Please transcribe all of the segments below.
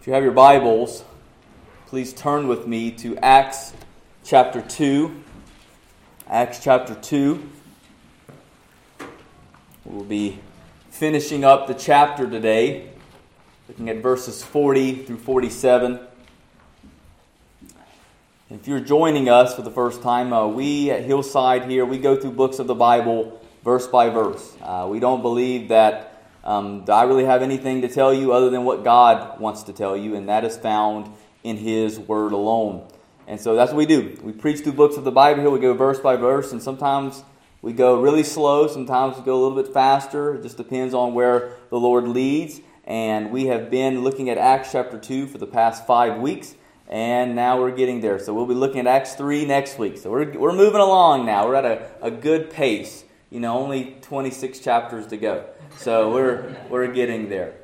If you have your Bibles, please turn with me to Acts chapter 2. Acts chapter 2. We'll be finishing up the chapter today, looking at verses 40 through 47. If you're joining us for the first time, we at Hillside here, we go through books of the Bible verse by verse. We don't believe that I really have anything to tell you other than what God wants to tell you, and that is found in His Word alone. And so that's what we do. We preach through books of the Bible here. We go verse by verse, and sometimes we go really slow. Sometimes we go a little bit faster. It just depends on where the Lord leads. And we have been looking at Acts chapter 2 for the past 5 weeks, and now we're getting there. So we'll be looking at Acts 3 next week. So we're moving along now. We're at a good pace. Only 26 chapters to go. So we're getting there.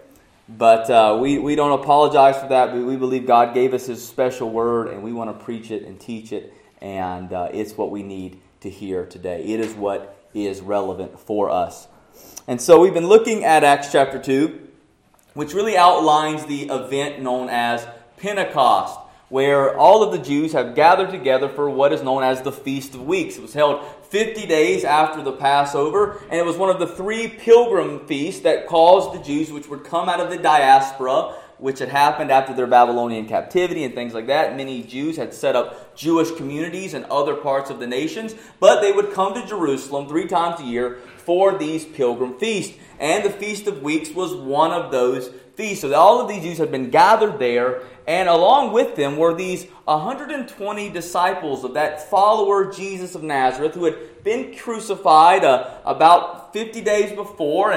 But we don't apologize for that. We believe God gave us His special word, and we want to preach it and teach it. And it's what we need to hear today. It is what is relevant for us. And so we've been looking at Acts chapter 2, which really outlines the event known as Pentecost, where all of the Jews have gathered together for what is known as the Feast of Weeks. It was held 50 days after the Passover, and it was one of the 3 pilgrim feasts that caused the Jews, which would come out of the diaspora, which had happened after their Babylonian captivity and things like that. Many Jews had set up Jewish communities in other parts of the nations, but they would come to Jerusalem 3 times a year for these pilgrim feasts. And the Feast of Weeks was one of those feasts. So all of these Jews had been gathered there, and along with them were these 120 disciples of that follower Jesus of Nazareth who had been crucified about 50 days before,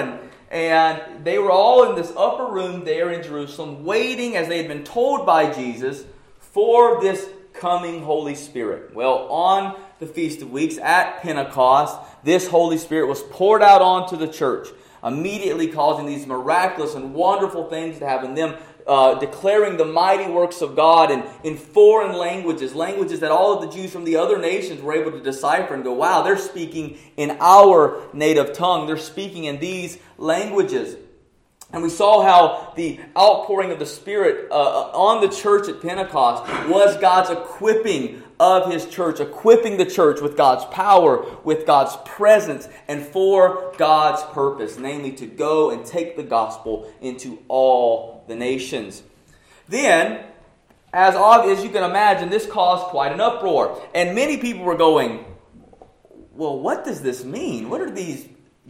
and they were all in this upper room there in Jerusalem waiting, as they had been told by Jesus, for this coming Holy Spirit. Well, on the Feast of Weeks at Pentecost, this Holy Spirit was poured out onto the church, immediately causing these miraculous and wonderful things to happen. Them declaring the mighty works of God in foreign languages that all of the Jews from the other nations were able to decipher and go, wow, they're speaking in our native tongue. They're speaking in these languages. And we saw how the outpouring of the Spirit on the church at Pentecost was God's equipping of His church, equipping the church with God's power, with God's presence, and for God's purpose, namely to go and take the gospel into all the nations. Then, as you can imagine, this caused quite an uproar. And many people were going, well, what does this mean? What are these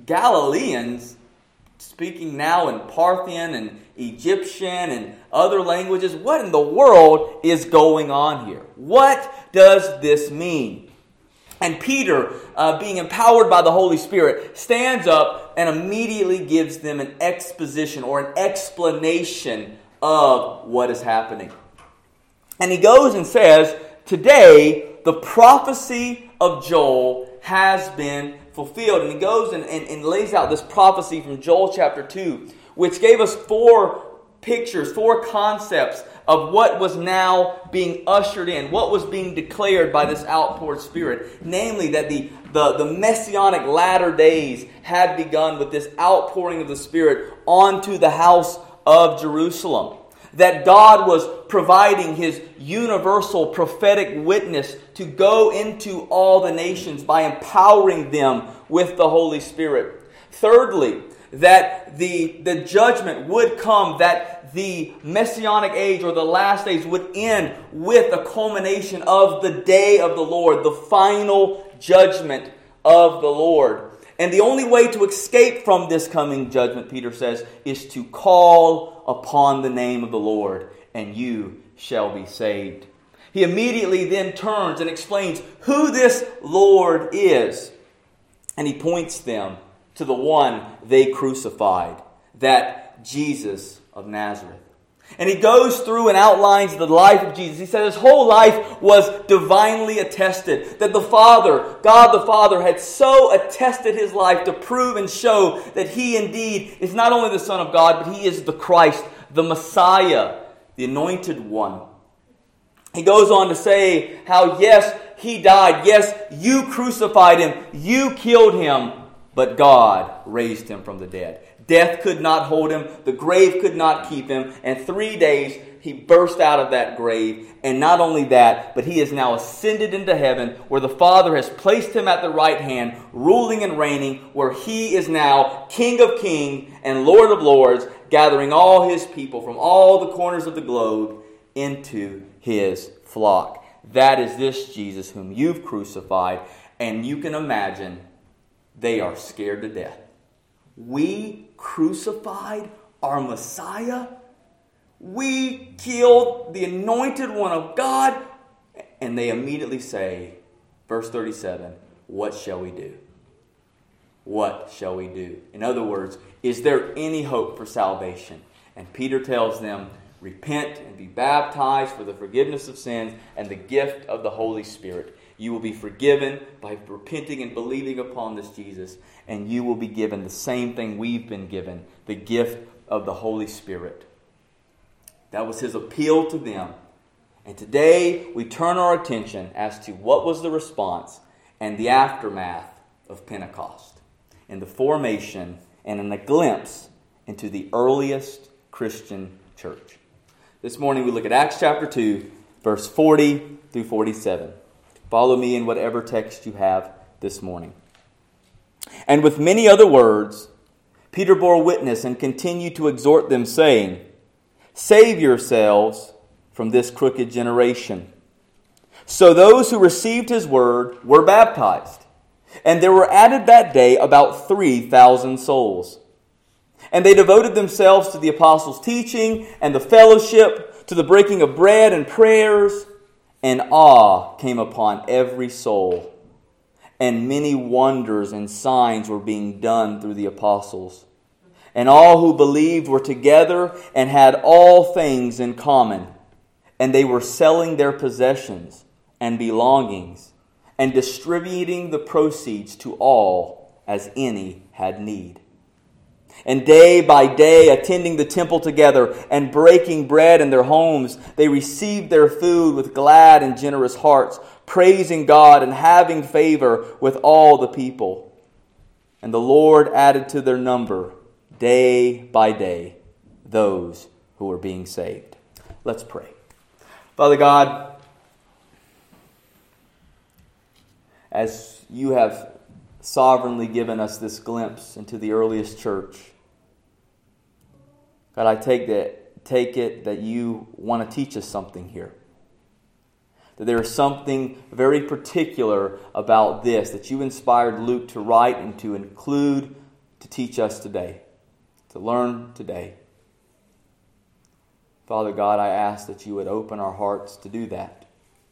Galileans speaking now in Parthian and Egyptian and other languages? What in the world is going on here? What does this mean? And Peter, being empowered by the Holy Spirit, stands up and immediately gives them an exposition or an explanation of what is happening. And he goes and says, today the prophecy of Joel has been fulfilled. And he goes and lays out this prophecy from Joel chapter 2, which gave us 4 pictures, 4 concepts of what was now being ushered in, what was being declared by this outpoured Spirit. Namely, that the messianic latter days had begun with this outpouring of the Spirit onto the house of Jerusalem. That God was providing His universal prophetic witness to go into all the nations by empowering them with the Holy Spirit. Thirdly, that the judgment would come, that the messianic age or the last days would end with a culmination of the day of the Lord, the final judgment of the Lord. And the only way to escape from this coming judgment, Peter says, is to call upon the name of the Lord, and you shall be saved. He immediately then turns and explains who this Lord is. And he points them to the one they crucified, that Jesus of Nazareth. And he goes through and outlines the life of Jesus. He said his whole life was divinely attested. That the Father, God the Father, had so attested His life to prove and show that He indeed is not only the Son of God, but He is the Christ, the Messiah, the Anointed One. He goes on to say how, yes, He died. Yes, you crucified Him. You killed Him. But God raised Him from the dead. Death could not hold him. The grave could not keep him. And 3 days, he burst out of that grave. And not only that, but he is now ascended into heaven, where the Father has placed him at the right hand, ruling and reigning, where he is now King of kings and Lord of lords, gathering all his people from all the corners of the globe into his flock. That is this Jesus whom you've crucified. And you can imagine they are scared to death. We crucified our Messiah. We killed the anointed one of God. And they immediately say, verse 37, what shall we do? What shall we do? In other words, is there any hope for salvation? And Peter tells them, repent and be baptized for the forgiveness of sins and the gift of the Holy Spirit. You will be forgiven by repenting and believing upon this Jesus, and you will be given the same thing we've been given, the gift of the Holy Spirit. That was his appeal to them. And today we turn our attention as to what was the response and the aftermath of Pentecost, in the formation and in a glimpse into the earliest Christian church. This morning we look at Acts chapter 2, verse 40 through 47. Follow me in whatever text you have this morning. And with many other words, Peter bore witness and continued to exhort them, saying, save yourselves from this crooked generation. So those who received his word were baptized. And there were added that day about 3,000 souls. And they devoted themselves to the apostles' teaching and the fellowship, to the breaking of bread and prayers. And awe came upon every soul. And many wonders and signs were being done through the apostles. And all who believed were together and had all things in common. And they were selling their possessions and belongings and distributing the proceeds to all as any had need. And day by day, attending the temple together and breaking bread in their homes, they received their food with glad and generous hearts, praising God and having favor with all the people. And the Lord added to their number, day by day, those who were being saved. Let's pray. Father God, as you have sovereignly given us this glimpse into the earliest church, God, I take it that you want to teach us something here. That there is something very particular about this that you inspired Luke to write and to include to teach us today, to learn today. Father God, I ask that you would open our hearts to do that.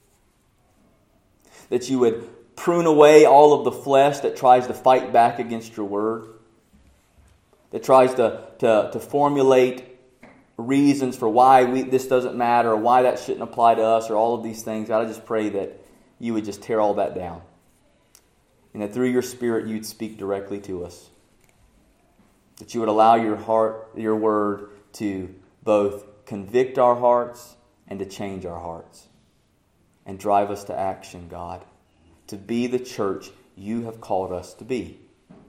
That you would prune away all of the flesh that tries to fight back against your word. That tries to formulate reasons for why this doesn't matter or why that shouldn't apply to us or all of these things. God, I just pray that you would just tear all that down. And that through your Spirit you'd speak directly to us. That you would allow your word to both convict our hearts and to change our hearts. And drive us to action, God. To be the church you have called us to be.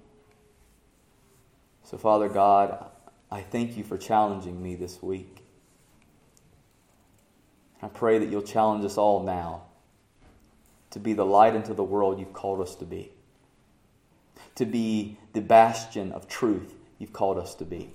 So, Father God, I thank you for challenging me this week. I pray that you'll challenge us all now to be the light into the world you've called us to be. To be the bastion of truth you've called us to be.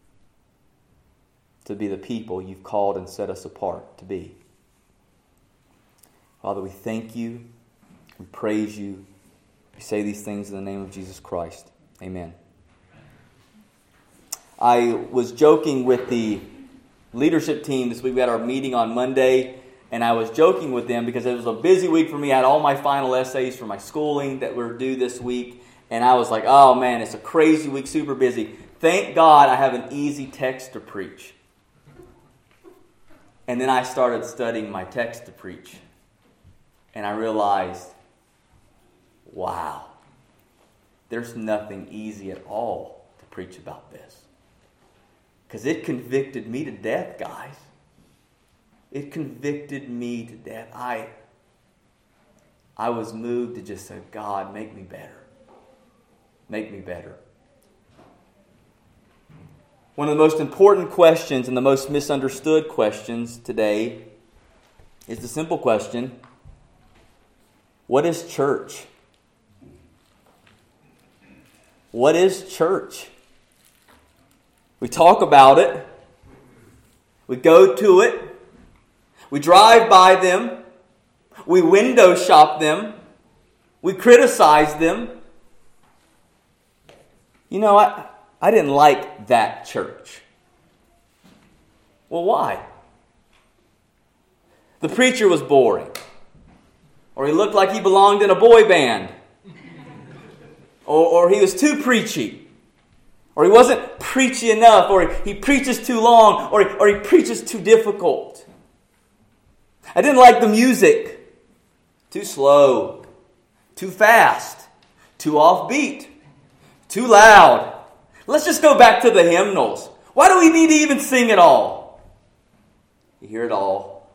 To be the people you've called and set us apart to be. Father, we thank you. We praise you. We say these things in the name of Jesus Christ. Amen. I was joking with the leadership team this week. We had our meeting on Monday, and I was joking with them because it was a busy week for me. I had all my final essays for my schooling that were due this week, and I was like, oh man, it's a crazy week, super busy. Thank God I have an easy text to preach. And then I started studying my text to preach, and I realized, wow, there's nothing easy at all to preach about this. Because it convicted me to death, guys. It convicted me to death. I was moved to just say, God, make me better. Make me better. One of the most important questions and the most misunderstood questions today is the simple question, what is church? What is church? We talk about it. We go to it. We drive by them. We window shop them. We criticize them. You know, I didn't like that church. Well, why? The preacher was boring. Or he looked like he belonged in a boy band. Or he was too preachy. Or he wasn't preachy enough. Or he preaches too long. Or he preaches too difficult. I didn't like the music. Too slow. Too fast. Too offbeat. Too loud. Let's just go back to the hymnals. Why do we need to even sing it all? You hear it all.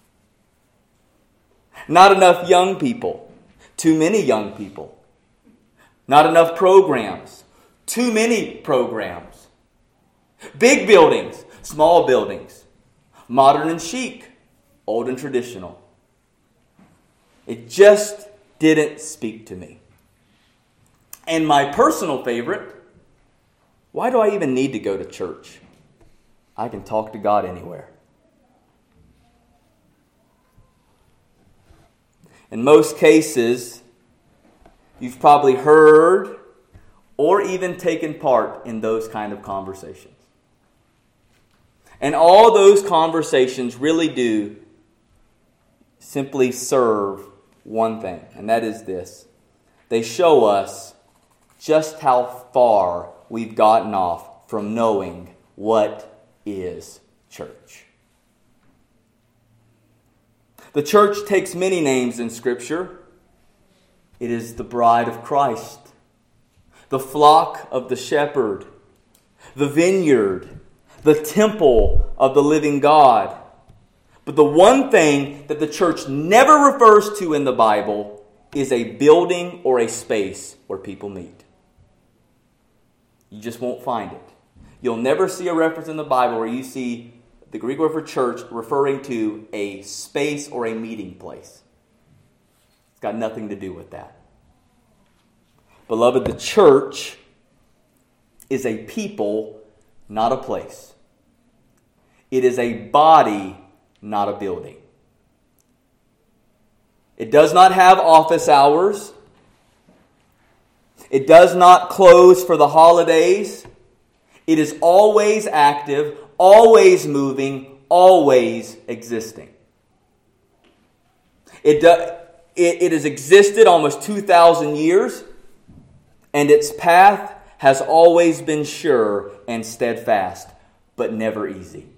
Not enough young people. Too many young people. Not enough programs. Too many programs. Big buildings. Small buildings. Modern and chic. Old and traditional. It just didn't speak to me. And my personal favorite, why do I even need to go to church? I can talk to God anywhere. In most cases, you've probably heard or even taken part in those kind of conversations. And all those conversations really do simply serve one thing, and that is this. They show us just how far we've gotten off from knowing what is church. The church takes many names in Scripture. It is the bride of Christ, the flock of the shepherd, the vineyard, the temple of the living God. But the one thing that the church never refers to in the Bible is a building or a space where people meet. You just won't find it. You'll never see a reference in the Bible where you see the Greek word for church referring to a space or a meeting place. It's got nothing to do with that. Beloved, the church is a people, not a place. It is a body, not a building. It does not have office hours. It does not close for the holidays. It is always active, always moving, always existing. It has existed almost 2,000 years, and its path has always been sure and steadfast, but never easy.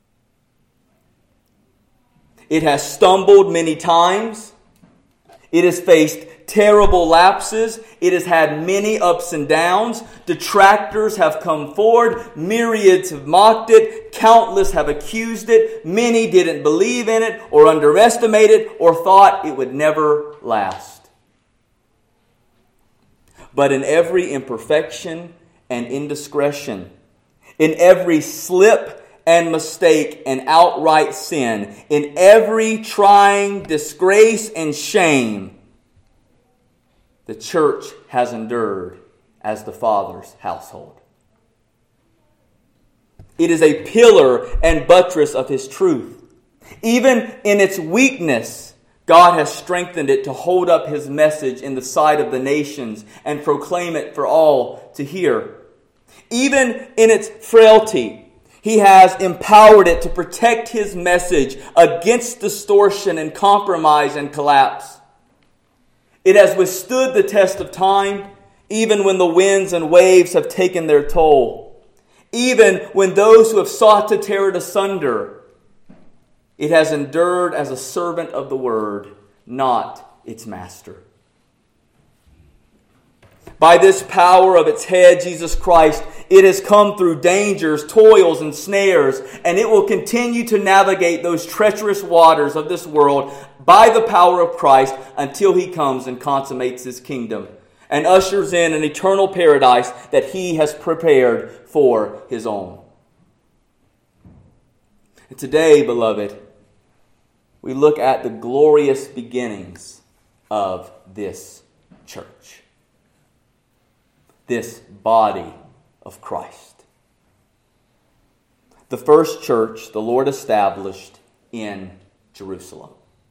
It has stumbled many times. It has faced terrible lapses. It has had many ups and downs. Detractors have come forward. Myriads have mocked it. Countless have accused it. Many didn't believe in it or underestimate it or thought it would never last. But in every imperfection and indiscretion, in every slip and mistake and outright sin, in every trying, disgrace, and shame, the church has endured as the Father's household. It is a pillar and buttress of His truth. Even in its weakness, God has strengthened it to hold up His message in the sight of the nations and proclaim it for all to hear. Even in its frailty, He has empowered it to protect His message against distortion and compromise and collapse. It has withstood the test of time, even when the winds and waves have taken their toll. Even when those who have sought to tear it asunder, it has endured as a servant of the word, not its master. By this power of its head, Jesus Christ, it has come through dangers, toils, and snares, and it will continue to navigate those treacherous waters of this world by the power of Christ until He comes and consummates His kingdom. and ushers in an eternal paradise that He has prepared for His own. And today, beloved, we look at the glorious beginnings of this church, this body of Christ. The first church the Lord established in Jerusalem.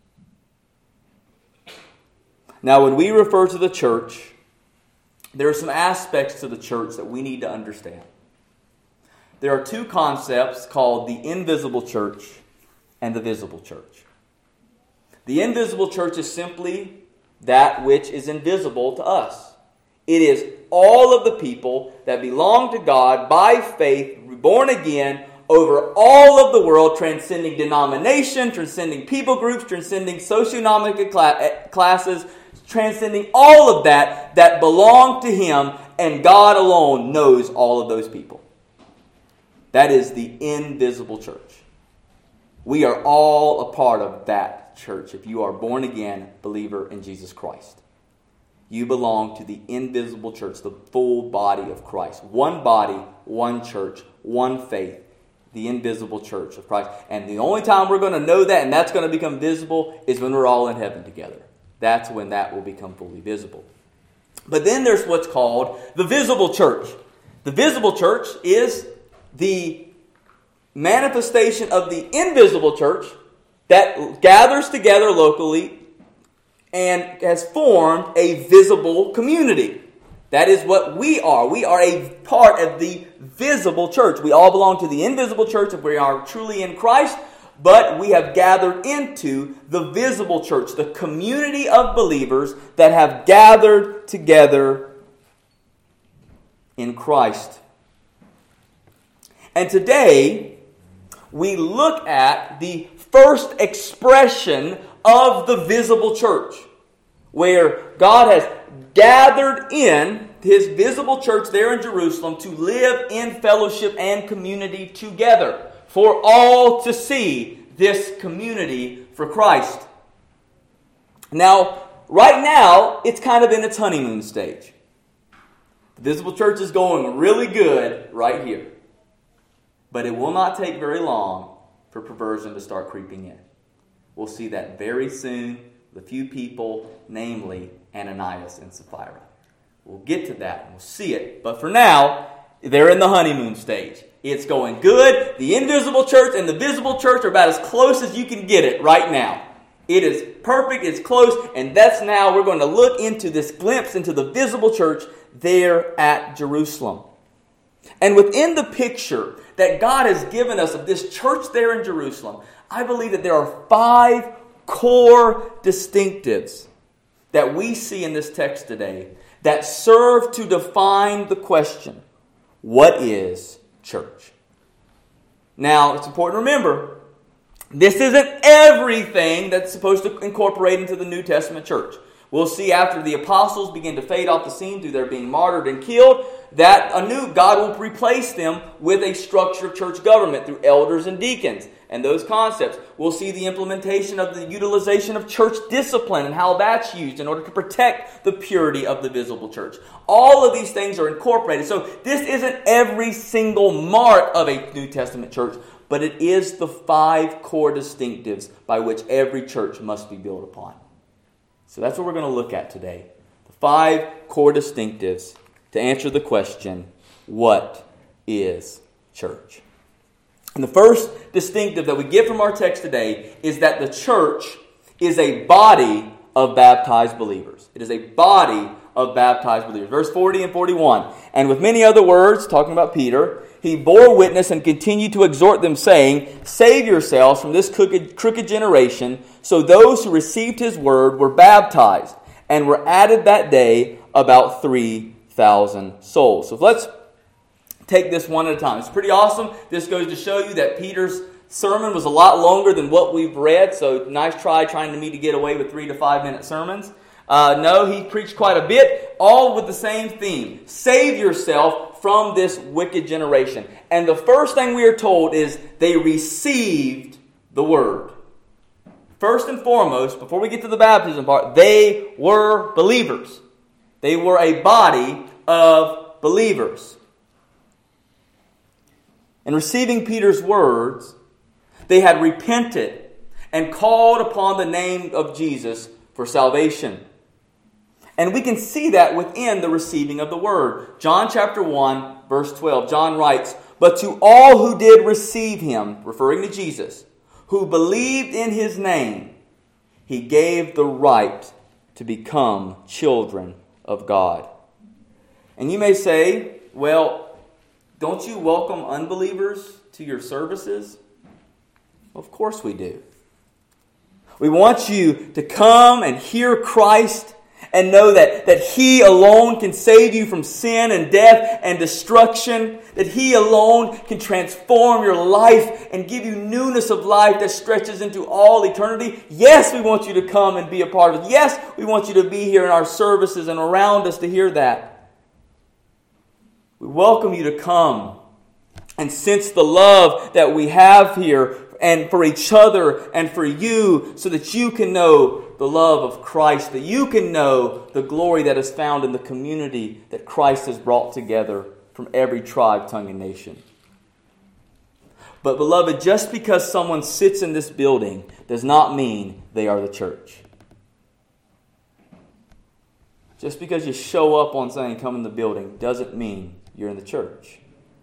Now, when we refer to the church, there are some aspects to the church that we need to understand. There are two concepts called the invisible church and the visible church. The invisible church is simply that which is invisible to us. It is all of the people that belong to God by faith, born again, over all of the world, transcending denomination, transcending people groups, transcending socioeconomic classes, transcending all of that belong to Him, and God alone knows all of those people. That is the invisible church. We are all a part of that church. If you are born again believer in Jesus Christ, you belong to the invisible church, the full body of Christ. One body, one church, one faith, the invisible church of Christ. And the only time we're going to know that and that's going to become visible is when we're all in heaven together. That's when that will become fully visible. But then there's what's called the visible church. The visible church is the manifestation of the invisible church that gathers together locally and has formed a visible community. That is what we are. We are a part of the visible church. We all belong to the invisible church if we are truly in Christ, but we have gathered into the visible church, the community of believers that have gathered together in Christ. And today, we look at the first expression of the visible church, where God has gathered in His visible church there in Jerusalem to live in fellowship and community together for all to see this community for Christ. Now, right now, it's kind of in its honeymoon stage. The visible church is going really good right here. But it will not take very long for perversion to start creeping in. We'll see that very soon with a few people, namely Ananias and Sapphira. We'll get to that and we'll see it. But for now, they're in the honeymoon stage. It's going good. The invisible church and the visible church are about as close as you can get it right now. It is perfect, it's close, and that's now we're going to look into this glimpse into the visible church there at Jerusalem. And within the picture that God has given us of this church there in Jerusalem, I believe that there are 5 core distinctives that we see in this text today that serve to define the question, what is church? Now, it's important to remember, this isn't everything that's supposed to incorporate into the New Testament church. We'll see after the apostles begin to fade off the scene through their being martyred and killed, that anew God will replace them with a structure of church government through elders and deacons and those concepts. We'll see the implementation of the utilization of church discipline and how that's used in order to protect the purity of the visible church. All of these things are incorporated. So this isn't every single mark of a New Testament church, but it is the 5 core distinctives by which every church must be built upon. So that's what we're going to look at today. The 5 core distinctives to answer the question, what is church? And the first distinctive that we get from our text today is that the church is a body of baptized believers. It is a body of baptized believers. Verse 40 and 41. And with many other words, talking about Peter, he bore witness and continued to exhort them, saying, save yourselves from this crooked generation. So those who received his word were baptized, and were added that day about 3,000 souls. So let's take this one at a time. It's pretty awesome. This goes to show you that Peter's sermon was a lot longer than what we've read. So nice try trying to me to get away with 3 to 5 minute sermons. No, he preached quite a bit, all with the same theme. Save yourself from this wicked generation. And the first thing we are told is they received the word. First and foremost, before we get to the baptism part, they were believers. They were a body of believers. In receiving Peter's words, they had repented and called upon the name of Jesus for salvation. And we can see that within the receiving of the word. John chapter 1, verse 12, John writes, "But to all who did receive him," referring to Jesus, "who believed in his name, he gave the right to become children of God." And you may say, well, don't you welcome unbelievers to your services? Of course we do. We want you to come and hear Christ and know that He alone can save you from sin and death and destruction, that He alone can transform your life and give you newness of life that stretches into all eternity. Yes, we want you to come and be a part of it. Yes, we want you to be here in our services and around us to hear that. We welcome you to come and sense the love that we have here and for each other and for you, so that you can know the love of Christ, that you can know the glory that is found in the community that Christ has brought together from every tribe, tongue, and nation. But beloved, just because someone sits in this building does not mean they are the church. Just because you show up on Sunday and come in the building doesn't mean you're in the church.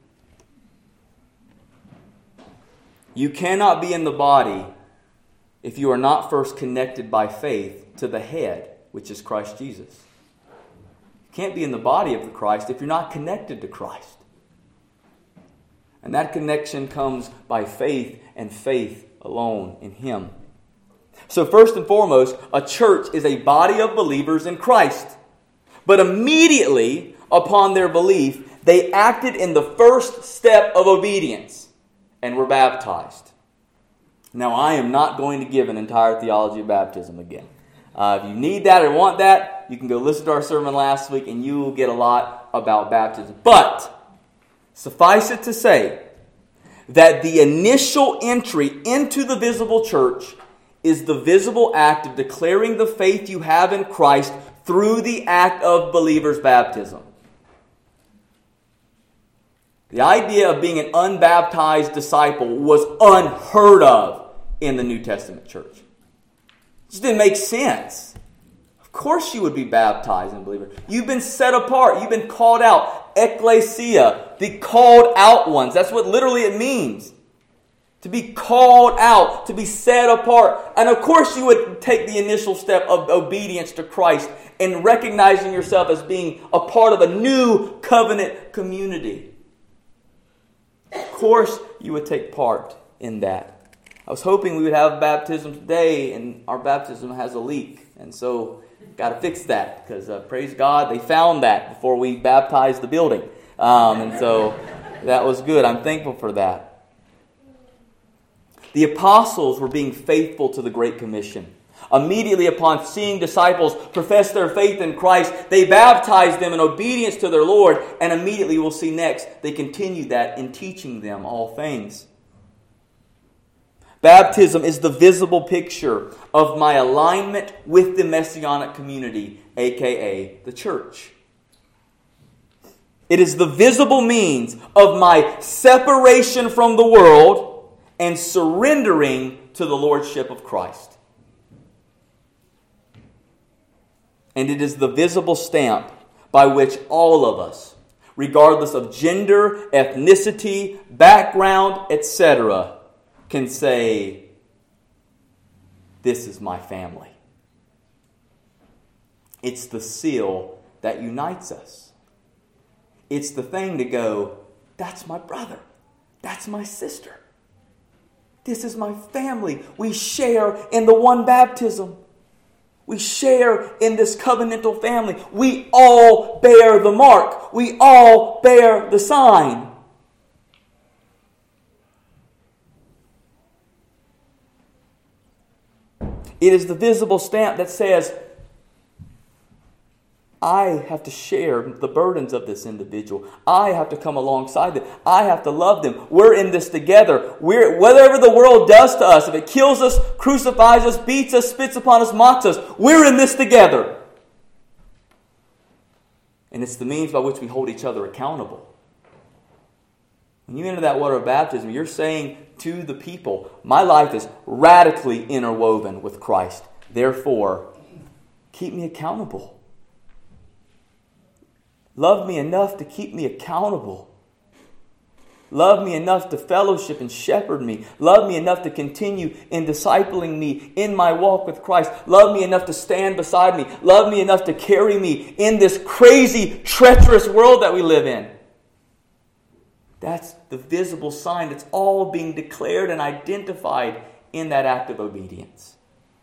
You cannot be in the body if you are not first connected by faith to the head, which is Christ Jesus. You can't be in the body of the Christ if you're not connected to Christ. And that connection comes by faith and faith alone in Him. So first and foremost, a church is a body of believers in Christ. But immediately upon their belief, they acted in the first step of obedience and were baptized. Now, I am not going to give an entire theology of baptism again. If you need that or want that, you can go listen to our sermon last week and you will get a lot about baptism. But suffice it to say that the initial entry into the visible church is the visible act of declaring the faith you have in Christ through the act of believers' baptism. The idea of being an unbaptized disciple was unheard of in the New Testament church. It just didn't make sense. Of course you would be baptized in believer. You've been set apart. You've been called out. Ecclesia, the called out ones. That's what literally it means. To be called out, to be set apart. And of course you would take the initial step of obedience to Christ and recognizing yourself as being a part of a new covenant community. Of course you would take part in that. I was hoping we would have baptism today, and our baptism has a leak. And so got to fix that, because praise God, they found that before we baptized the building. And so that was good. I'm thankful for that. The apostles were being faithful to the Great Commission. Immediately upon seeing disciples profess their faith in Christ, they baptized them in obedience to their Lord, and immediately we'll see next, they continue that in teaching them all things. Baptism is the visible picture of my alignment with the Messianic community, aka the church. It is the visible means of my separation from the world and surrendering to the Lordship of Christ. And it is the visible stamp by which all of us, regardless of gender, ethnicity, background, etc., can say, this is my family. It's the seal that unites us. It's the thing to go, that's my brother. That's my sister. This is my family. We share in the one baptism. We share in this covenantal family. We all bear the mark. We all bear the sign. It is the visible stamp that says, I have to share the burdens of this individual. I have to come alongside them. I have to love them. We're in this together. Whatever the world does to us, if it kills us, crucifies us, beats us, spits upon us, mocks us, we're in this together. And it's the means by which we hold each other accountable. When you enter that water of baptism, you're saying to the people, my life is radically interwoven with Christ. Therefore, keep me accountable. Love me enough to keep me accountable. Love me enough to fellowship and shepherd me. Love me enough to continue in discipling me in my walk with Christ. Love me enough to stand beside me. Love me enough to carry me in this crazy, treacherous world that we live in. That's the visible sign. It's all being declared and identified in that act of obedience.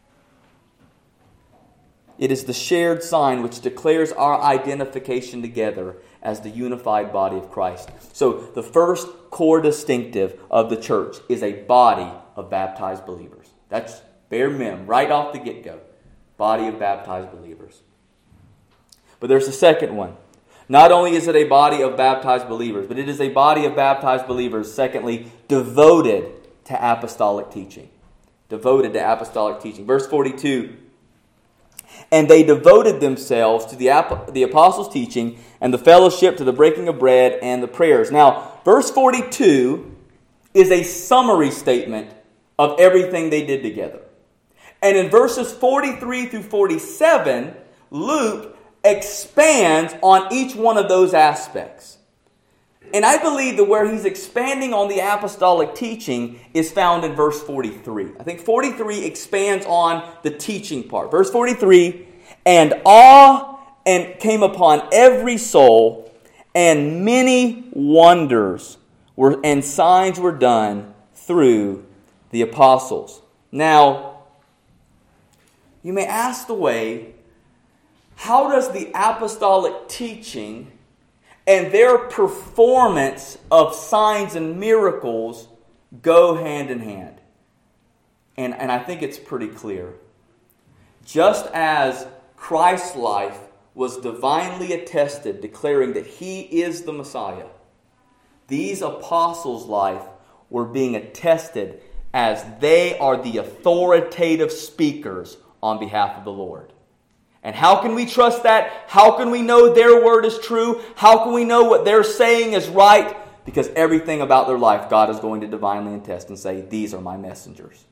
It is the shared sign which declares our identification together as the unified body of Christ. So the first core distinctive of the church is a body of baptized believers. That's bare minimum, right off the get-go. Body of baptized believers. But there's a second one. Not only is it a body of baptized believers, but it is a body of baptized believers, secondly, devoted to apostolic teaching. Devoted to apostolic teaching. Verse 42, and they devoted themselves to the apostles' teaching and the fellowship, to the breaking of bread and the prayers. Now, verse 42 is a summary statement of everything they did together. And in verses 43 through 47, Luke expands on each one of those aspects. And I believe that where he's expanding on the apostolic teaching is found in verse 43. I think 43 expands on the teaching part. Verse 43, and awe and came upon every soul, and many wonders and signs were done through the apostles. Now, you may ask the way, how does the apostolic teaching and their performance of signs and miracles go hand in hand? And I think it's pretty clear. Just as Christ's life was divinely attested, declaring that He is the Messiah, these apostles' life were being attested as they are the authoritative speakers on behalf of the Lord. And how can we trust that? How can we know their word is true? How can we know what they're saying is right? Because everything about their life, God is going to divinely attest and say, these are my messengers.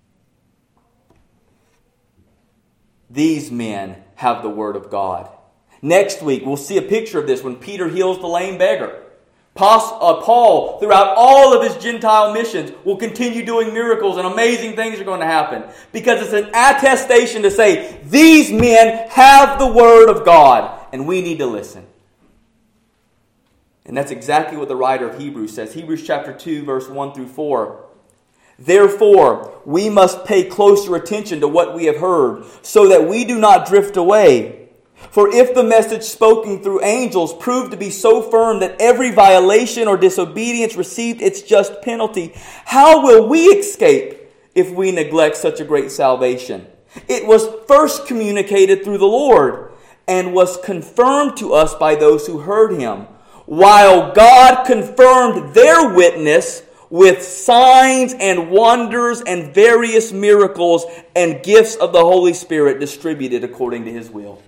These men have the word of God. Next week, we'll see a picture of this when Peter heals the lame beggar. Paul, throughout all of his Gentile missions, will continue doing miracles and amazing things are going to happen. Because it's an attestation to say, these men have the word of God and we need to listen. And that's exactly what the writer of Hebrews says. Hebrews chapter 2, verse 1 through 4. Therefore, we must pay closer attention to what we have heard, so that we do not drift away. For if the message spoken through angels proved to be so firm that every violation or disobedience received its just penalty, how will we escape if we neglect such a great salvation? It was first communicated through the Lord and was confirmed to us by those who heard Him, while God confirmed their witness with signs and wonders and various miracles and gifts of the Holy Spirit distributed according to His will.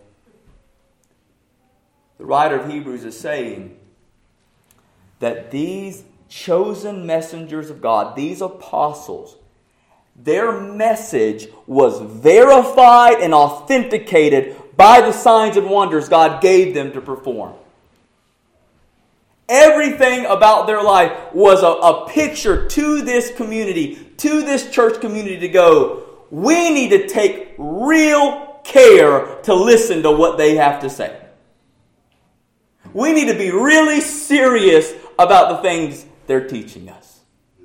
The writer of Hebrews is saying that these chosen messengers of God, these apostles, their message was verified and authenticated by the signs and wonders God gave them to perform. Everything about their life was a picture to this community, to this church community to go, we need to take real care to listen to what they have to say. We need to be really serious about the things they're teaching us.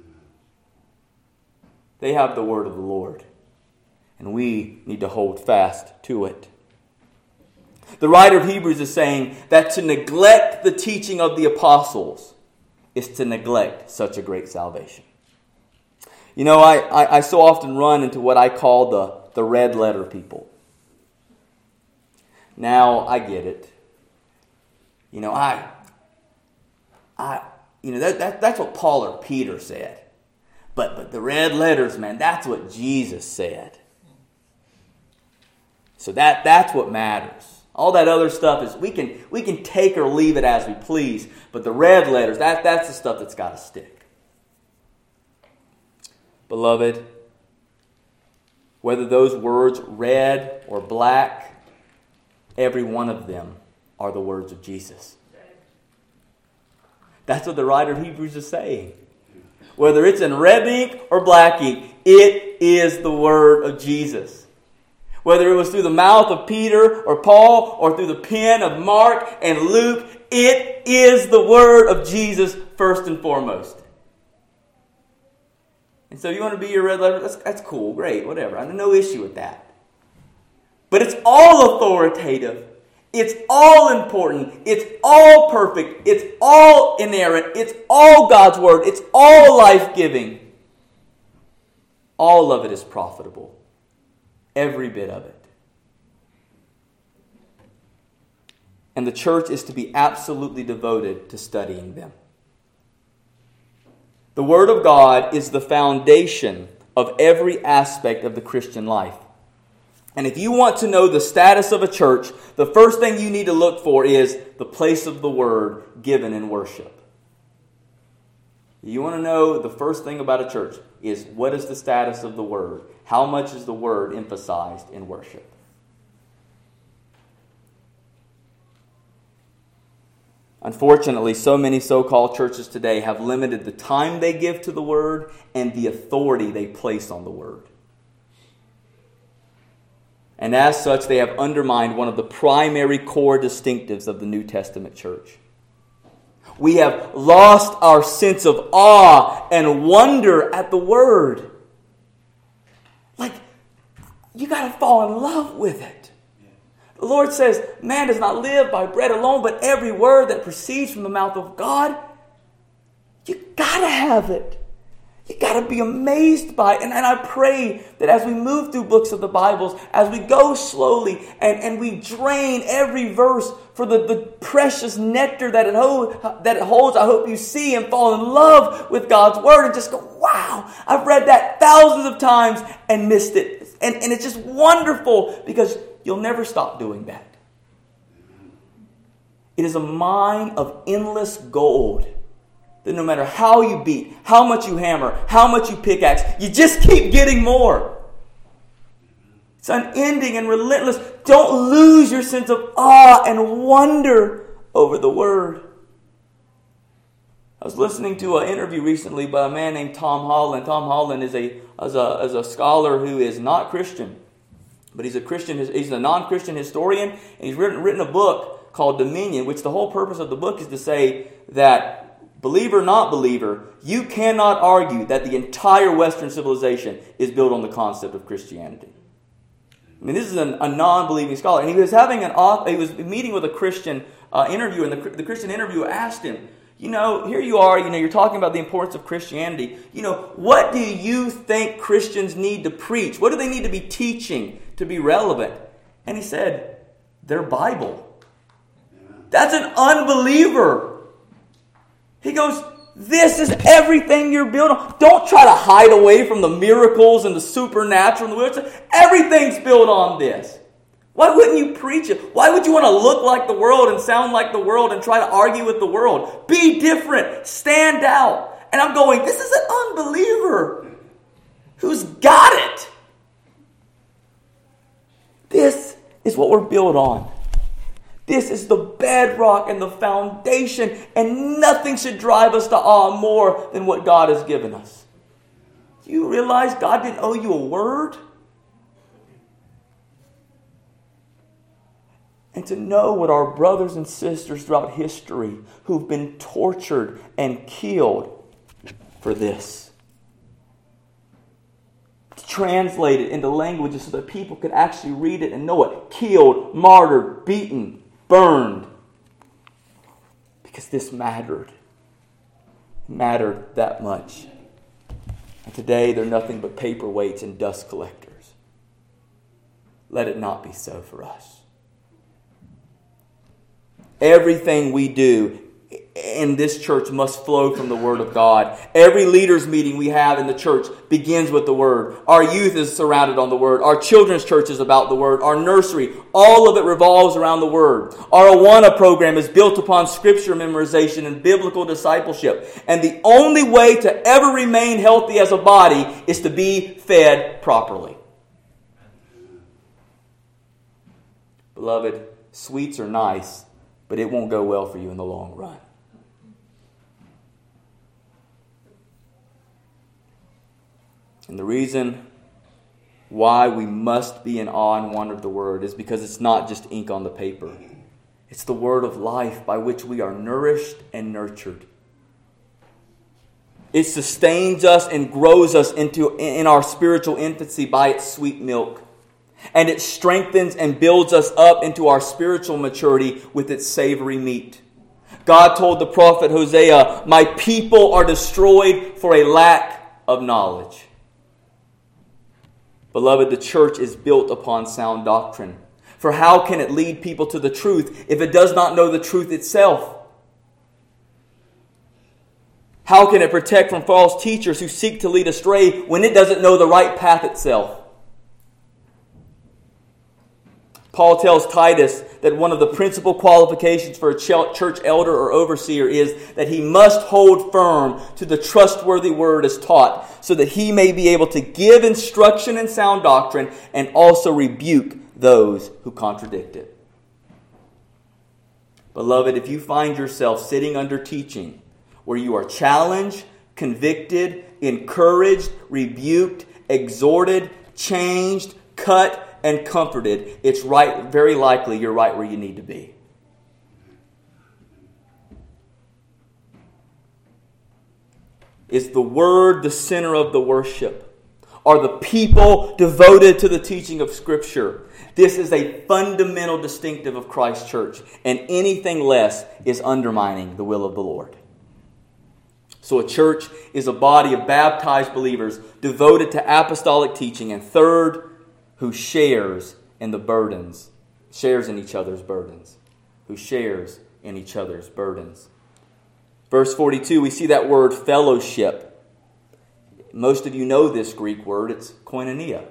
They have the word of the Lord, and we need to hold fast to it. The writer of Hebrews is saying that to neglect the teaching of the apostles is to neglect such a great salvation. You know, I so often run into what I call the red letter people. Now, I get it. You know, that's what Paul or Peter said. But the red letters, man, that's what Jesus said. So that's what matters. All that other stuff is we can take or leave it as we please. But the red letters, that's the stuff that's got to stick. Beloved, whether those words red or black, every one of them are the words of Jesus. That's what the writer of Hebrews is saying. Whether it's in red ink or black ink, it is the word of Jesus. Whether it was through the mouth of Peter or Paul or through the pen of Mark and Luke, it is the word of Jesus first and foremost. And so you want to be your red letter? That's cool, great, whatever. I have no issue with that. But it's all authoritative. It's all important. It's all perfect. It's all inerrant. It's all God's word. It's all life-giving. All of it is profitable. Every bit of it. And the church is to be absolutely devoted to studying them. The Word of God is the foundation of every aspect of the Christian life. And if you want to know the status of a church, the first thing you need to look for is the place of the Word given in worship. You want to know the first thing about a church is what is the status of the Word? How much is the Word emphasized in worship? Unfortunately, so many so-called churches today have limited the time they give to the Word and the authority they place on the Word. And as such, they have undermined one of the primary core distinctives of the New Testament church. We have lost our sense of awe and wonder at the Word. Like, you got to fall in love with it. The Lord says, man does not live by bread alone, but every word that proceeds from the mouth of God. You got to have it. You got to be amazed by it. And I pray that as we move through books of the Bibles, as we go slowly and we drain every verse for the precious nectar that it holds, I hope you see and fall in love with God's Word and just go, wow, I've read that thousands of times and missed it. And it's just wonderful because you'll never stop doing that. It is a mine of endless gold that no matter how you beat, how much you hammer, how much you pickaxe, you just keep getting more. It's unending and relentless. Don't lose your sense of awe and wonder over the Word. I was listening to an interview recently by a man named Tom Holland. Tom Holland is a scholar who is not Christian, but he's a Christian. He's a non-Christian historian, and he's written a book called Dominion, which the whole purpose of the book is to say that, believer, not believer, you cannot argue that the entire Western civilization is built on the concept of Christianity. I mean, this is a non-believing scholar, and he was meeting with a Christian interviewer, and the Christian interviewer asked him, here you are, you're talking about the importance of Christianity. What do you think Christians need to preach? What do they need to be teaching to be relevant? And he said, their Bible. That's an unbeliever. He goes, this is everything you're built on. Don't try to hide away from the miracles and the supernatural. Everything's built on this. Why wouldn't you preach it? Why would you want to look like the world and sound like the world and try to argue with the world? Be different. Stand out. And I'm going, this is an unbeliever who's got it. This is what we're built on. This is the bedrock and the foundation, and nothing should drive us to awe more than what God has given us. Do you realize God didn't owe you a word? And to know what our brothers and sisters throughout history who've been tortured and killed for this. To translate it into languages so that people could actually read it and know it. Killed, martyred, beaten, burned. Because this mattered. It mattered that much. And today they're nothing but paperweights and dust collectors. Let it not be so for us. Everything we do in this church must flow from the Word of God. Every leaders meeting we have in the church begins with the Word. Our youth is surrounded on the Word. Our children's church is about the Word. Our nursery, all of it revolves around the Word. Our Awana program is built upon Scripture memorization and biblical discipleship. And the only way to ever remain healthy as a body is to be fed properly. Beloved, sweets are nice, but it won't go well for you in the long run. And the reason why we must be in awe and wonder of the Word is because it's not just ink on the paper. It's the Word of life by which we are nourished and nurtured. It sustains us and grows us in our spiritual infancy by its sweet milk. And it strengthens and builds us up into our spiritual maturity with its savory meat. God told the prophet Hosea, "My people are destroyed for a lack of knowledge." Beloved, the church is built upon sound doctrine. For how can it lead people to the truth if it does not know the truth itself? How can it protect from false teachers who seek to lead astray when it doesn't know the right path itself? Paul tells Titus that one of the principal qualifications for a church elder or overseer is that he must hold firm to the trustworthy word as taught, so that he may be able to give instruction in sound doctrine and also rebuke those who contradict it. Beloved, if you find yourself sitting under teaching where you are challenged, convicted, encouraged, rebuked, exhorted, changed, cut, and comforted, it's very likely you're right where you need to be. Is the Word the center of the worship? Are the people devoted to the teaching of Scripture? This is a fundamental distinctive of Christ's church, and anything less is undermining the will of the Lord. So a church is a body of baptized believers devoted to apostolic teaching, and third, who shares in the burdens, shares in each other's burdens, who shares in each other's burdens. Verse 42, we see that word fellowship. Most of you know this Greek word. It's koinonia.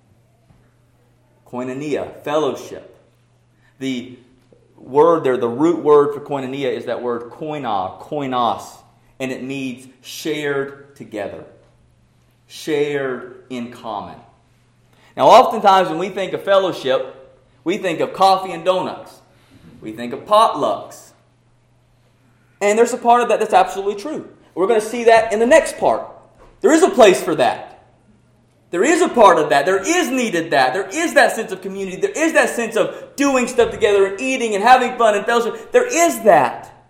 Koinonia, fellowship. The word there, the root word for koinonia is that word koinos, and it means shared together, shared in common. Now, oftentimes when we think of fellowship, we think of coffee and donuts. We think of potlucks. And there's a part of that that's absolutely true. We're going to see that in the next part. There is a place for that. There is a part of that. There is needed that. There is that sense of community. There is that sense of doing stuff together and eating and having fun and fellowship. There is that.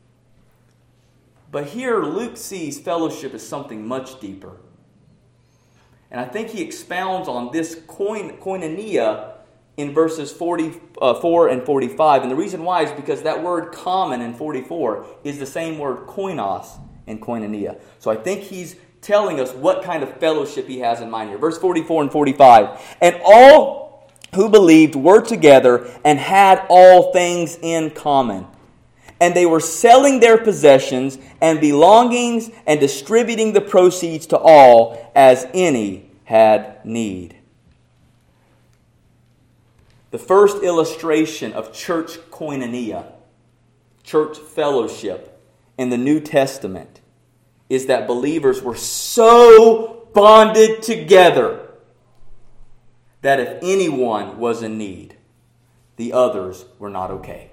But here Luke sees fellowship as something much deeper. And I think he expounds on this koinonia in verses 44 and 45. And the reason why is because that word common in 44 is the same word koinos in koinonia. So I think he's telling us what kind of fellowship he has in mind here. Verse 44 and 45. And all who believed were together and had all things in common. And they were selling their possessions and belongings and distributing the proceeds to all as any had need. The first illustration of church koinonia, church fellowship in the New Testament, is that believers were so bonded together that if anyone was in need, the others were not okay.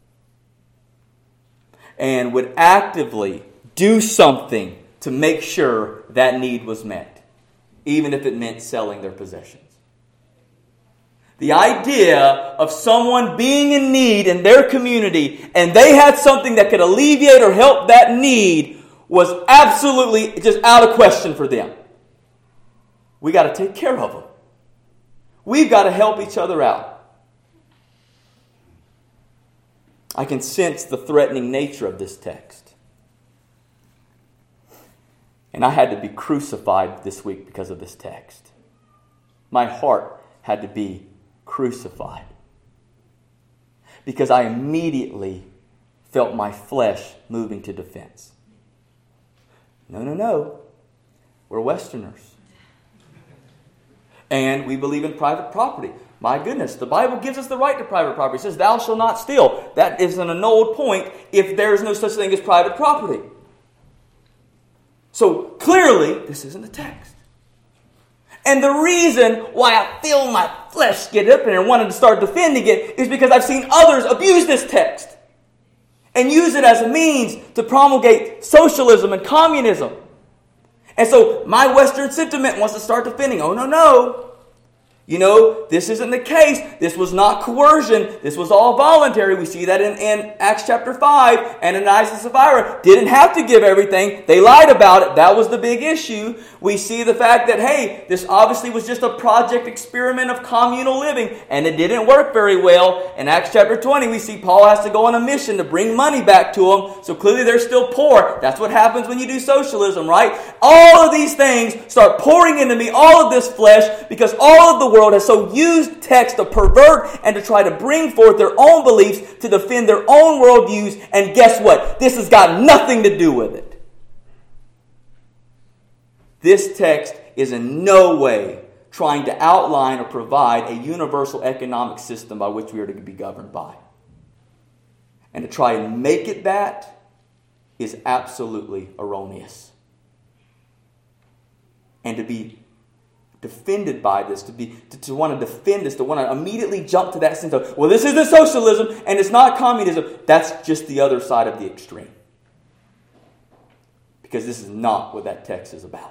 And would actively do something to make sure that need was met, even if it meant selling their possessions. The idea of someone being in need in their community and they had something that could alleviate or help that need was absolutely just out of question for them. We got to take care of them. We've got to help each other out. I can sense the threatening nature of this text. And I had to be crucified this week because of this text. My heart had to be crucified. Because I immediately felt my flesh moving to defense. No. We're Westerners. And we believe in private property. My goodness, the Bible gives us the right to private property. It says, thou shalt not steal. That is an annulled point if there is no such thing as private property. So clearly, this isn't the text. And the reason why I feel my flesh get up and wanted to start defending it is because I've seen others abuse this text and use it as a means to promulgate socialism and communism. And so my Western sentiment wants to start defending, oh, no. You know, this isn't the case. This was not coercion. This was all voluntary. We see that in Acts chapter 5. Ananias and Sapphira didn't have to give everything. They lied about it. That was the big issue. We see the fact that, hey, this obviously was just a project experiment of communal living, and it didn't work very well. In Acts chapter 20, we see Paul has to go on a mission to bring money back to them. So clearly they're still poor. That's what happens when you do socialism, right? All of these things start pouring into me, all of this flesh, because all of the world has so used text to pervert and to try to bring forth their own beliefs to defend their own worldviews. And guess what? This has got nothing to do with it. This text is in no way trying to outline or provide a universal economic system by which we are to be governed by. And to try and make it that is absolutely erroneous. And to be defended by this, to want to defend this, to want to immediately jump to that sense of, well, this isn't socialism and it's not communism. That's just the other side of the extreme. Because this is not what that text is about.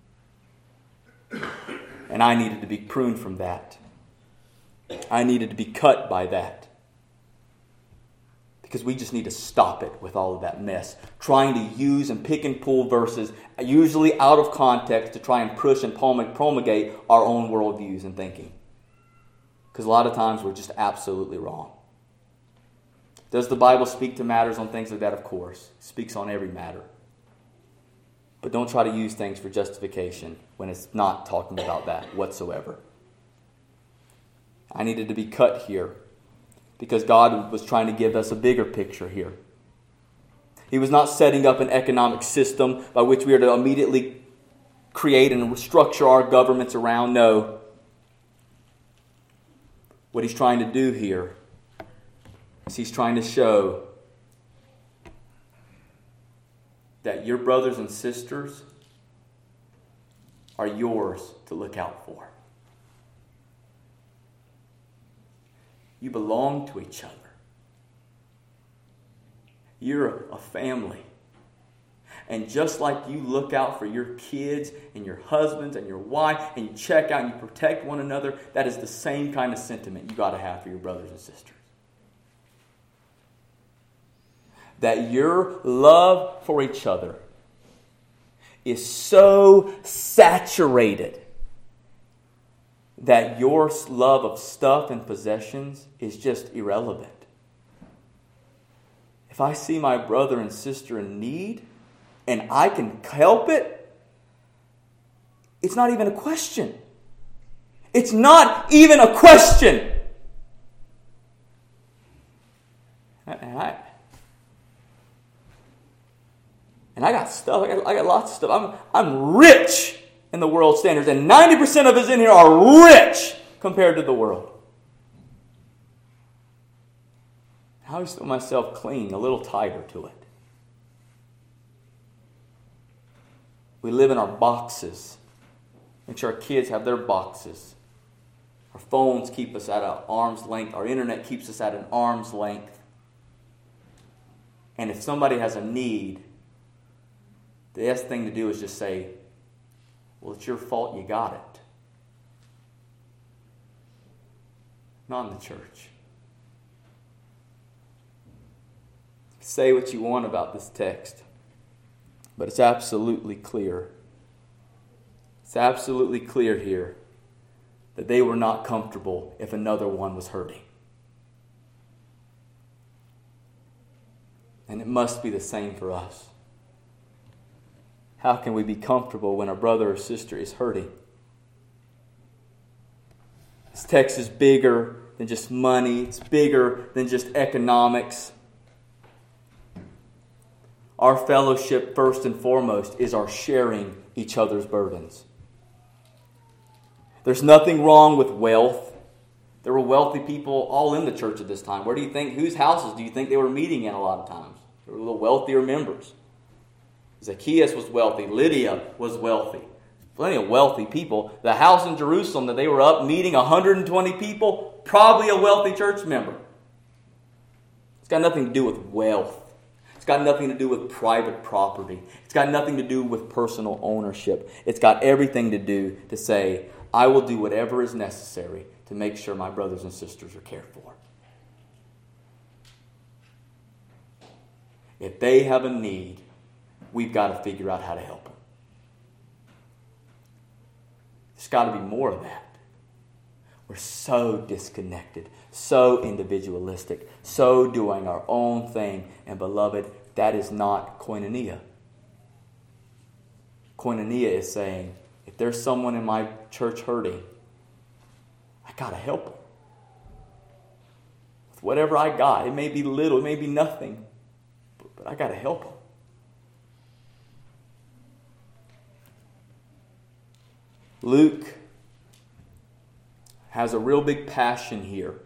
And I needed to be pruned from that. I needed to be cut by that. Because we just need to stop it with all of that mess. Trying to use and pick and pull verses, usually out of context, to try and push and promulgate our own worldviews and thinking. Because a lot of times we're just absolutely wrong. Does the Bible speak to matters on things like that? Of course. It speaks on every matter. But don't try to use things for justification when it's not talking about that whatsoever. I needed to be cut here because God was trying to give us a bigger picture here. He was not setting up an economic system by which we are to immediately create and structure our governments around. No. What he's trying to do here is he's trying to show that your brothers and sisters are yours to look out for. You belong to each other. You're a family. And just like you look out for your kids and your husbands and your wife and you check out and you protect one another, that is the same kind of sentiment you got to have for your brothers and sisters. That your love for each other is so saturated that your love of stuff and possessions is just irrelevant. If I see my brother and sister in need and I can help it, it's not even a question. It's not even a question. And I got stuff. I got lots of stuff. I'm rich in the world standards. And 90% of us in here are rich compared to the world. I always feel myself clinging a little tighter to it. We live in our boxes. Make sure our kids have their boxes. Our phones keep us at an arm's length. Our internet keeps us at an arm's length. And if somebody has a need, the best thing to do is just say, well, it's your fault you got it. Not in the church. Say what you want about this text, but it's absolutely clear. It's absolutely clear here that they were not comfortable if another one was hurting. And it must be the same for us. How can we be comfortable when a brother or sister is hurting? This text is bigger than just money. It's bigger than just economics. Our fellowship, first and foremost, is our sharing each other's burdens. There's nothing wrong with wealth. There were wealthy people all in the church at this time. Where do you think, whose houses do you think they were meeting in a lot of times? There were the wealthier members. Zacchaeus was wealthy. Lydia was wealthy. Plenty of wealthy people. The house in Jerusalem that they were up meeting 120 people, probably a wealthy church member. It's got nothing to do with wealth. It's got nothing to do with private property. It's got nothing to do with personal ownership. It's got everything to do to say, I will do whatever is necessary to make sure my brothers and sisters are cared for. If they have a need, we've got to figure out how to help them. There's got to be more of that. We're so disconnected, so individualistic, so doing our own thing. And beloved, that is not koinonia. Koinonia is saying, if there's someone in my church hurting, I got to help them. With whatever I got, it may be little, it may be nothing, but I got to help them. Luke has a real big passion here.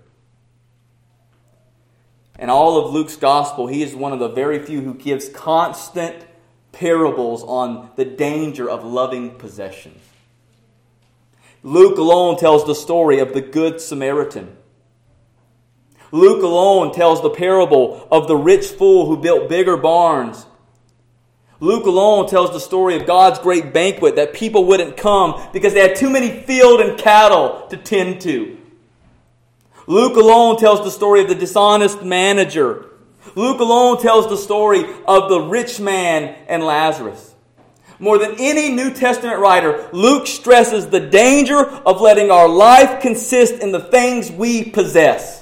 In all of Luke's gospel, he is one of the very few who gives constant parables on the danger of loving possessions. Luke alone tells the story of the Good Samaritan. Luke alone tells the parable of the rich fool who built bigger barns. Luke alone tells the story of God's great banquet that people wouldn't come because they had too many field and cattle to tend to. Luke alone tells the story of the dishonest manager. Luke alone tells the story of the rich man and Lazarus. More than any New Testament writer, Luke stresses the danger of letting our life consist in the things we possess.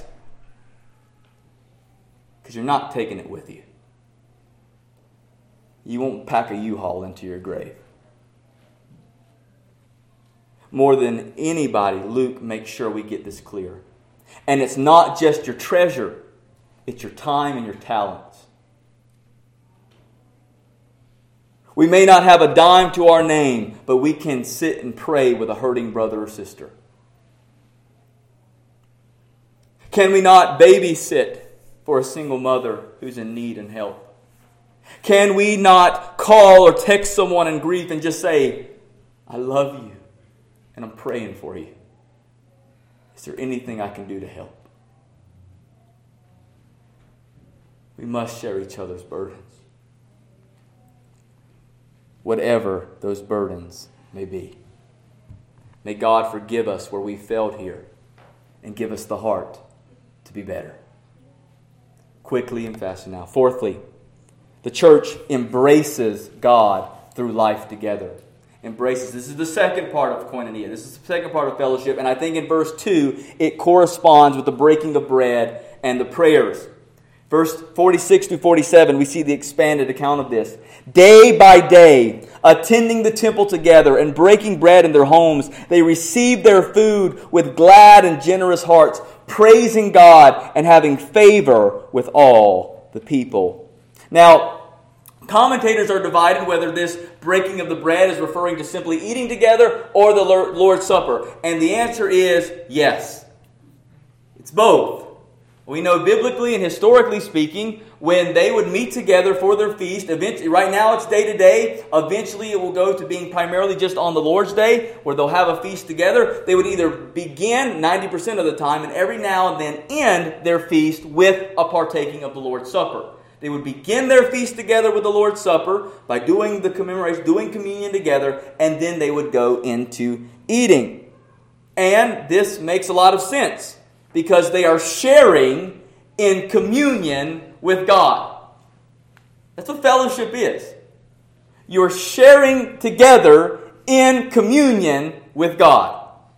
Because you're not taking it with you. You won't pack a U-Haul into your grave. More than anybody, Luke makes sure we get this clear. And it's not just your treasure, it's your time and your talents. We may not have a dime to our name, but we can sit and pray with a hurting brother or sister. Can we not babysit for a single mother who's in need and help? Can we not call or text someone in grief and just say, I love you and I'm praying for you? Is there anything I can do to help? We must share each other's burdens. Whatever those burdens may be. May God forgive us where we failed here and give us the heart to be better. Quickly and fast now. Fourthly, the church embraces God through life together. Embraces. This is the second part of koinonia. This is the second part of fellowship. And I think in verse 2, it corresponds with the breaking of bread and the prayers. Verse 46 to 47, we see the expanded account of this. Day by day, attending the temple together and breaking bread in their homes, they received their food with glad and generous hearts, praising God and having favor with all the people. Now, commentators are divided whether this breaking of the bread is referring to simply eating together or the Lord's Supper. And the answer is yes. It's both. We know biblically and historically speaking, when they would meet together for their feast, eventually, right now it's day to day, eventually it will go to being primarily just on the Lord's Day, where they'll have a feast together. They would either begin 90% of the time and every now and then end their feast with a partaking of the Lord's Supper. They would begin their feast together with the Lord's Supper by doing the commemoration, doing communion together, and then they would go into eating. And this makes a lot of sense because they are sharing in communion with God. That's what fellowship is. You're sharing together in communion with God.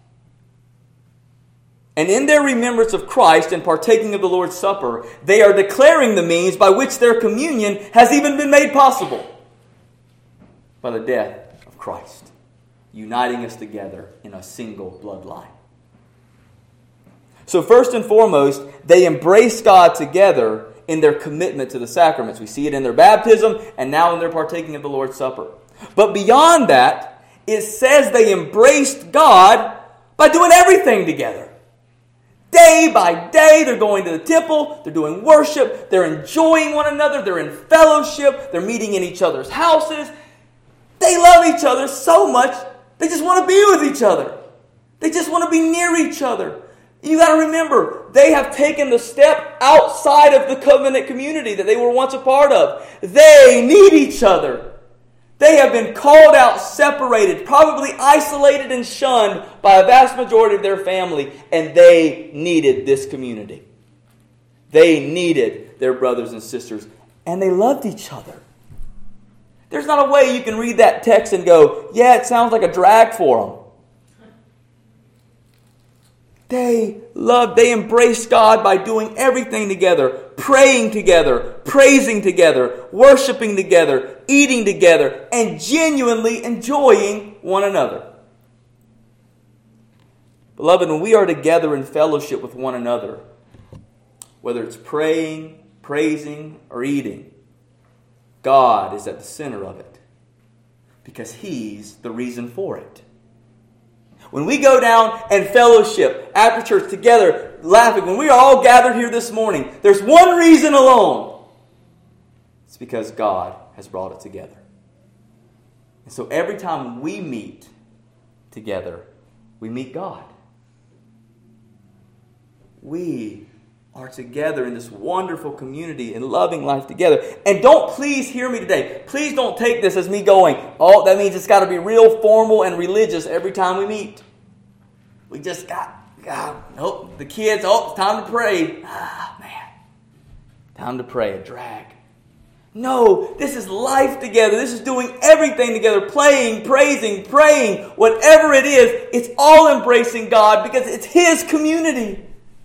And in their remembrance of Christ and partaking of the Lord's Supper, they are declaring the means by which their communion has even been made possible by the death of Christ, uniting us together in a single bloodline. So first and foremost, they embrace God together in their commitment to the sacraments. We see it in their baptism and now in their partaking of the Lord's Supper. But beyond that, it says they embraced God by doing everything together. Day by day, they're going to the temple, they're doing worship, they're enjoying one another, they're in fellowship, they're meeting in each other's houses. They love each other so much, they just want to be with each other. They just want to be near each other. You got to remember, they have taken the step outside of the covenant community that they were once a part of. They need each other. They have been called out, separated, probably isolated and shunned by a vast majority of their family, and they needed this community. They needed their brothers and sisters, and they loved each other. There's not a way you can read that text and go, yeah, it sounds like a drag for them. They embraced God by doing everything together, praying together, praising together, worshiping together, eating together, and genuinely enjoying one another. Beloved, when we are together in fellowship with one another, whether it's praying, praising, or eating, God is at the center of it because He's the reason for it. When we go down and fellowship after church together, laughing, when we are all gathered here this morning, there's one reason alone. It's because God has brought it together. And so every time we meet together, we meet God. We are together in this wonderful community and loving life together. And don't please hear me today. Please don't take this as me going, oh, that means it's got to be real formal and religious every time we meet. We just nope, the kids, it's time to pray. Time to pray, a drag. No, this is life together. This is doing everything together, playing, praising, praying, whatever it is, it's all embracing God because it's His community.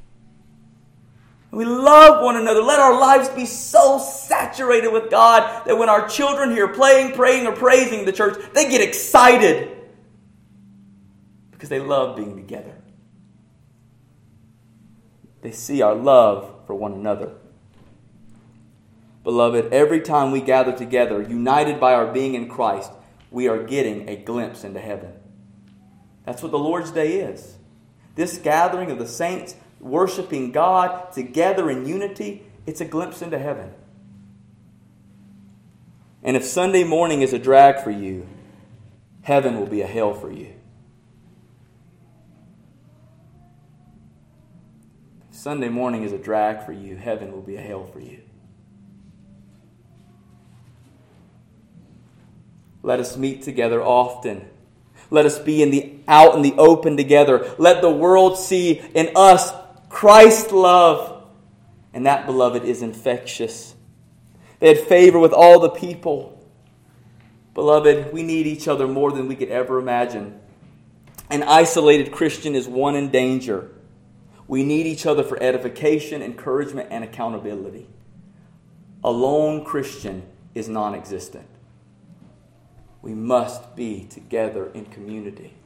We love one another. Let our lives be so saturated with God that when our children hear playing, praying, or praising the church, they get excited because they love being together. They see our love for one another. Beloved, every time we gather together, united by our being in Christ, we are getting a glimpse into heaven. That's what the Lord's Day is. This gathering of the saints worshiping God together in unity, it's a glimpse into heaven. And if Sunday morning is a drag for you, heaven will be a hell for you. If Sunday morning is a drag for you, heaven will be a hell for you. Let us meet together often. Let us be out in the open together. Let the world see in us Christ's love. And that, beloved, is infectious. They had favor with all the people. Beloved, we need each other more than we could ever imagine. An isolated Christian is one in danger. We need each other for edification, encouragement, and accountability. A lone Christian is non-existent. We must be together in community.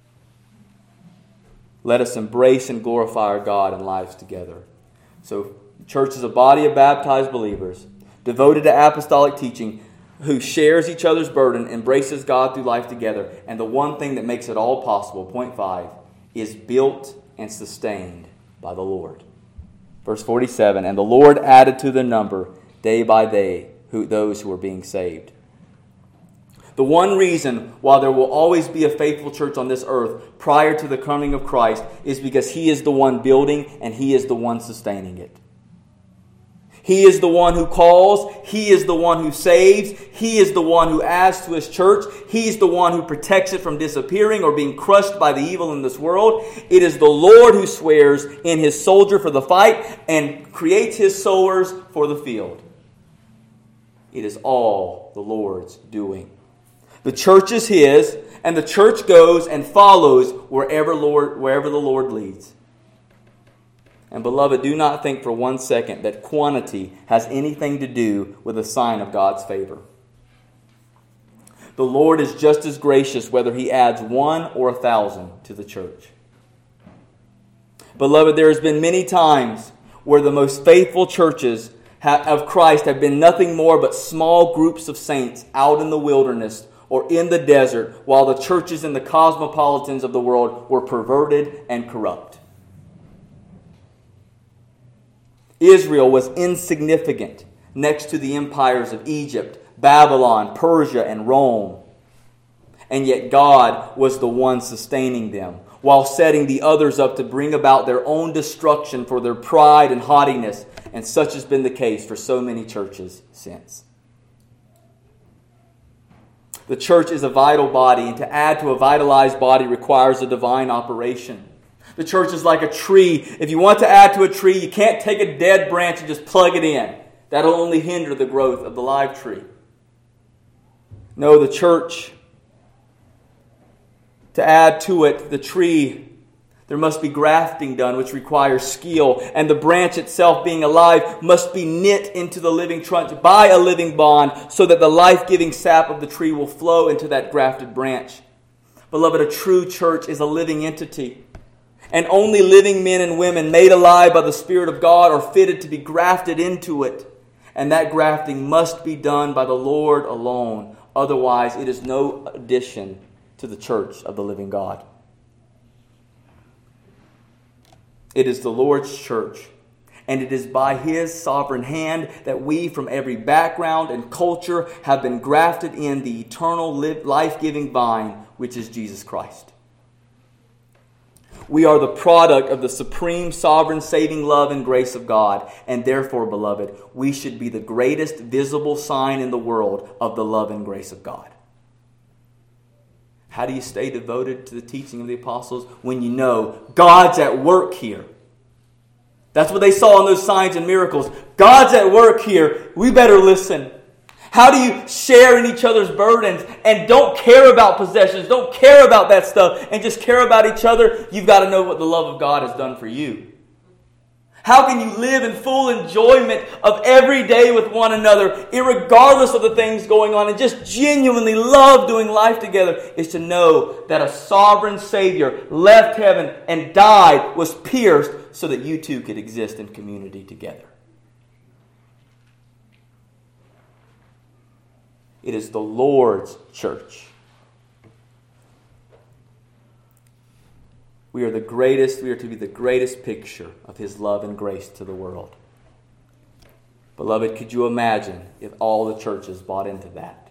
Let us embrace and glorify our God in lives together. So, the church is a body of baptized believers, devoted to apostolic teaching, who shares each other's burden, embraces God through life together. And the one thing that makes it all possible, point 5, is built and sustained by the Lord. Verse 47, and the Lord added to the number day by day those who were being saved. The one reason why there will always be a faithful church on this earth prior to the coming of Christ is because He is the one building and He is the one sustaining it. He is the one who calls. He is the one who saves. He is the one who adds to His church. He's the one who protects it from disappearing or being crushed by the evil in this world. It is the Lord who swears in His soldier for the fight and creates His sowers for the field. It is all the Lord's doing. The church is His, and the church goes and follows wherever the Lord leads. And beloved, do not think for 1 second that quantity has anything to do with a sign of God's favor. The Lord is just as gracious whether He adds 1 or 1,000 to the church. Beloved, there has been many times where the most faithful churches of Christ have been nothing more but small groups of saints out in the wilderness or in the desert, while the churches and the cosmopolitans of the world were perverted and corrupt. Israel was insignificant next to the empires of Egypt, Babylon, Persia, and Rome. And yet God was the one sustaining them, while setting the others up to bring about their own destruction for their pride and haughtiness. And such has been the case for so many churches since. The church is a vital body, and to add to a vitalized body requires a divine operation. The church is like a tree. If you want to add to a tree, you can't take a dead branch and just plug it in. That'll only hinder the growth of the live tree. No, the church, to add to it, the tree, there must be grafting done, which requires skill. And the branch itself, being alive, must be knit into the living trunk by a living bond, so that the life-giving sap of the tree will flow into that grafted branch. Beloved, a true church is a living entity. And only living men and women made alive by the Spirit of God are fitted to be grafted into it. And that grafting must be done by the Lord alone. Otherwise, it is no addition to the church of the living God. It is the Lord's church, and it is by His sovereign hand that we from every background and culture have been grafted in the eternal life-giving vine, which is Jesus Christ. We are the product of the supreme, sovereign, saving love and grace of God, and therefore, beloved, we should be the greatest visible sign in the world of the love and grace of God. How do you stay devoted to the teaching of the apostles? When you know God's at work here. That's what they saw in those signs and miracles. God's at work here. We better listen. How do you share in each other's burdens and don't care about possessions, don't care about that stuff, and just care about each other? You've got to know what the love of God has done for you. How can you live in full enjoyment of every day with one another, irregardless of the things going on, and just genuinely love doing life together? Is to know that a sovereign Savior left heaven and died, was pierced, so that you too could exist in community together. It is the Lord's church. We are to be the greatest picture of His love and grace to the world. Beloved, could you imagine if all the churches bought into that?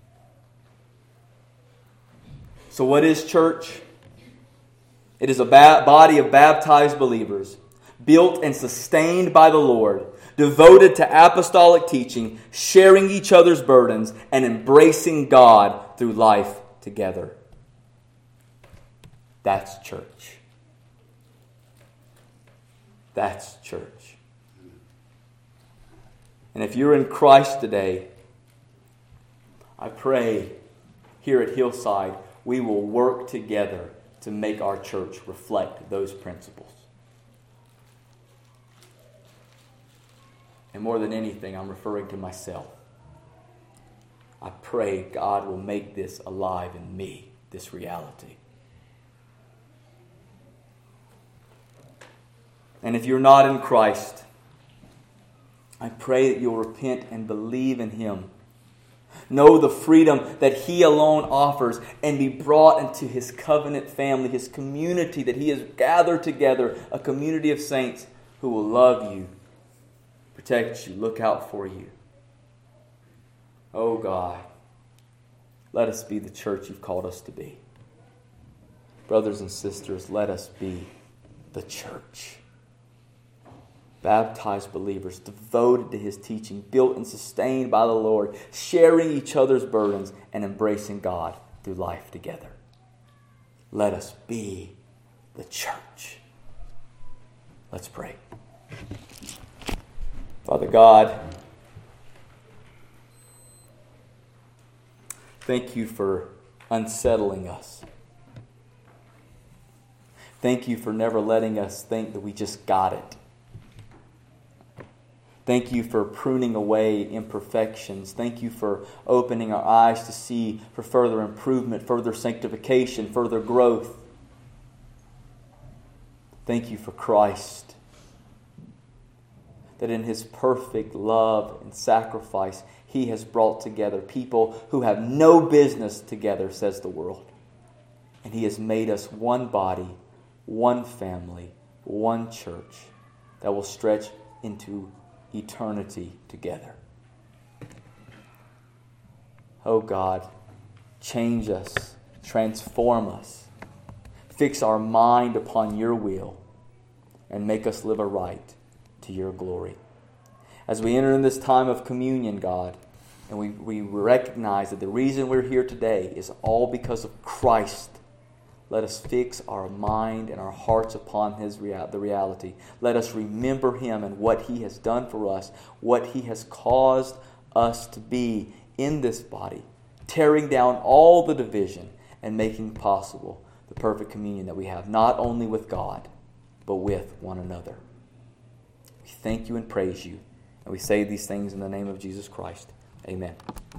So what is church? It is a body of baptized believers, built and sustained by the Lord, devoted to apostolic teaching, sharing each other's burdens, and embracing God through life together. That's church. That's church. And if you're in Christ today, I pray here at Hillside, we will work together to make our church reflect those principles. And more than anything, I'm referring to myself. I pray God will make this alive in me, this reality. And if you're not in Christ, I pray that you'll repent and believe in Him. Know the freedom that He alone offers and be brought into His covenant family, His community that He has gathered together, a community of saints who will love you, protect you, look out for you. Oh God, let us be the church You've called us to be. Brothers and sisters, let us be the church. Baptized believers, devoted to His teaching, built and sustained by the Lord, sharing each other's burdens and embracing God through life together. Let us be the church. Let's pray. Father God, thank You for unsettling us. Thank You for never letting us think that we just got it. Thank You for pruning away imperfections. Thank You for opening our eyes to see for further improvement, further sanctification, further growth. Thank You for Christ. that in His perfect love and sacrifice, He has brought together people who have no business together, says the world. And He has made us one body, one family, one church that will stretch into eternity together. Oh God, change us, transform us, fix our mind upon Your will, and make us live aright to Your glory. As we enter in this time of communion, God, and we recognize that the reason we're here today is all because of Christ, let us fix our mind and our hearts upon the reality. Let us remember Him and what He has done for us, what He has caused us to be in this body, tearing down all the division and making possible the perfect communion that we have, not only with God, but with one another. We thank You and praise You, and we say these things in the name of Jesus Christ. Amen.